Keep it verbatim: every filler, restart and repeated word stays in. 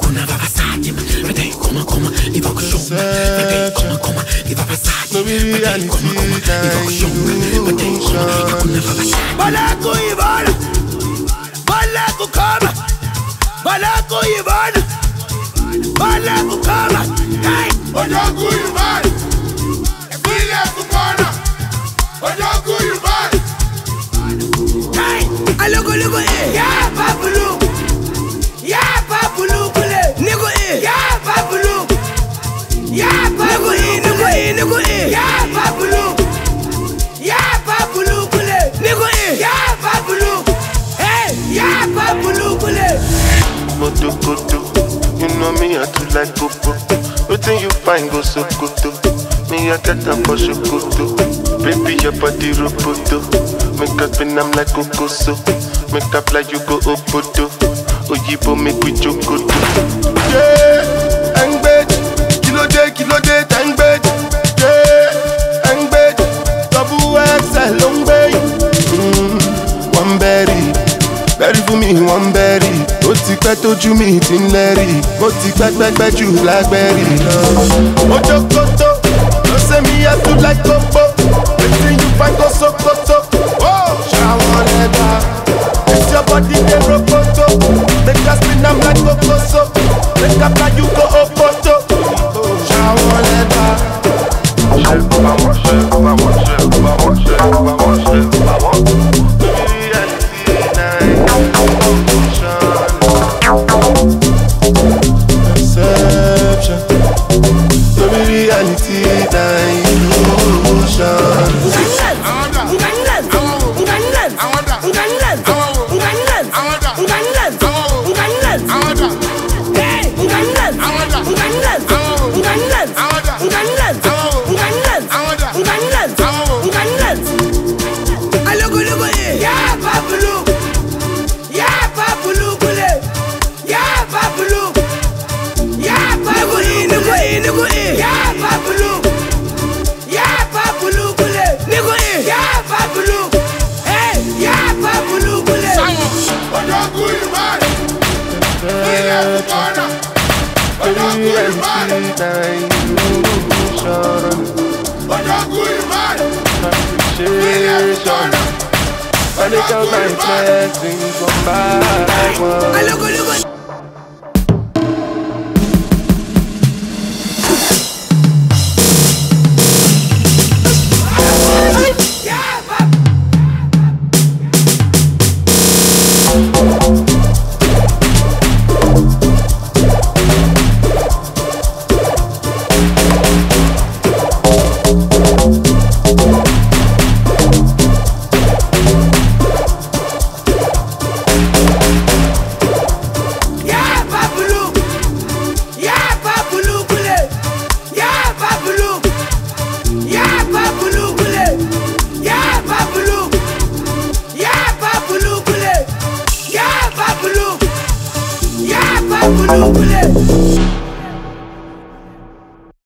hakuna vavasaji vadai koma koma iva kushonga vadai koma koma iva vasaji vadai koma koma iva kushonga vadai koma hakuna vavasaji balako ivana balako kama balako ivana balako kama hey balako ivana balako kama balako ivana hey aloko loko eh ya babulu ya babulu kule niko eh ya babulu ya babulu niko eh niko eh ya babulu ya babulu kule niko eh ya babulu hey ya babulu kule moto koto you know me I too like popo wetin you find go so koto me I get am for shokoto baby your body roboto make us spin am like kokoso make up like you go obodo oyibo make we jokoto yeah engbe kilo de kilo de engbe yeah engbe double X L ongbe mm one berry berry for me one berry ó ti pẹ́ tójú mi ti ń lẹ́rì ó ti pẹ́ pẹ́pẹ́ jù blackberry lọ. Ojokoto ló ṣe mí yàtú like popo wetin you find go sokoto. Ṣàwọn lẹ́gbà it's your body dey rokoto make us spin am like kokoso make up like you go opoto. Ṣàwọn lẹ́gbà. Ṣé bàwọ̀ ṣe bàwọ̀ ṣe bàwọ̀ ṣe bàwọ̀ ṣe bàwọ̀. Perception, the reality that illusion. I look out my blessings one by one. I look, I look, Babulu,